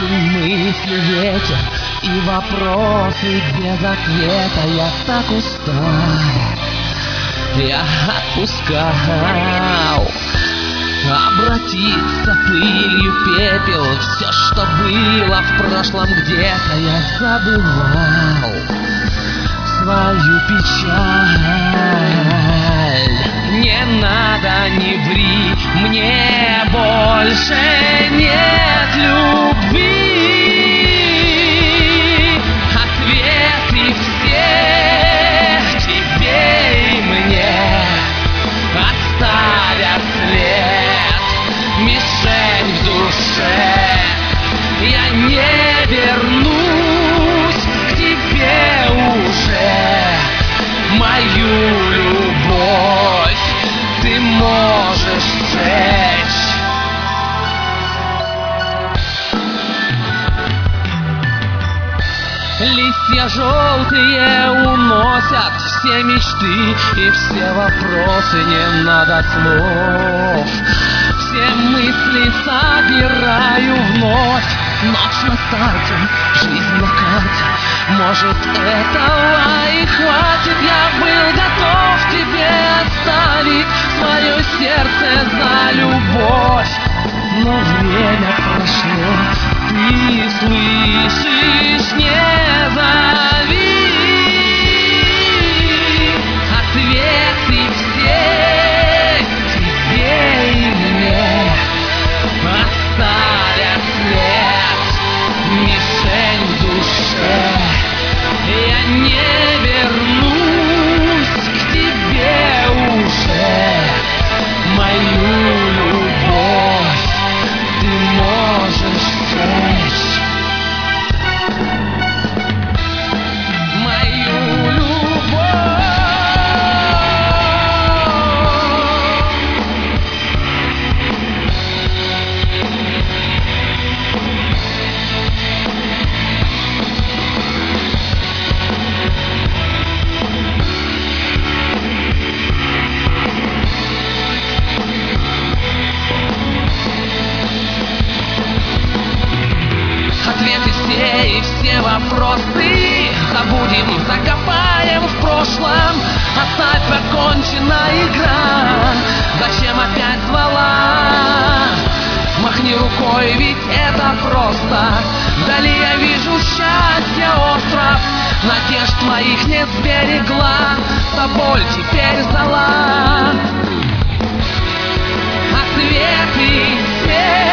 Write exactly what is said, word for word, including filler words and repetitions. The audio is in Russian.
мысли ветер и вопросы без ответа. Я так устал, я отпускал. Обратиться пылью пепел, все, что было в прошлом, где-то я забывал свою печаль. Не надо, не ври, мне больше нет любви. Ответы все тебе и мне оставят след, мишень в душе. Я не вернусь к тебе уже. Мою любовь ты можешь сжечь. Листья желтые уносят все мечты и все вопросы, не надо слов. Все мысли собираю вновь. Ночь на старте, жизнь на карте. Может, этого и хватит. Я был готов тебе оставить свое сердце за любовь, но время прошло, ты слышишь, не зови. Ответы все тебе и мне оставят след, мишень в душе. Я не вернусь к тебе уже. Мою любовь ты можешь сжечь. Мою любовь. Ответы все и все вопросы забудем, закопаем в прошлом. Оставь, окончена игра. Зачем опять звала? Махни рукой, ведь это просто. Вдали я вижу счастье остров. Надежд твоих не сберегла. Та боль теперь зола. Ответы все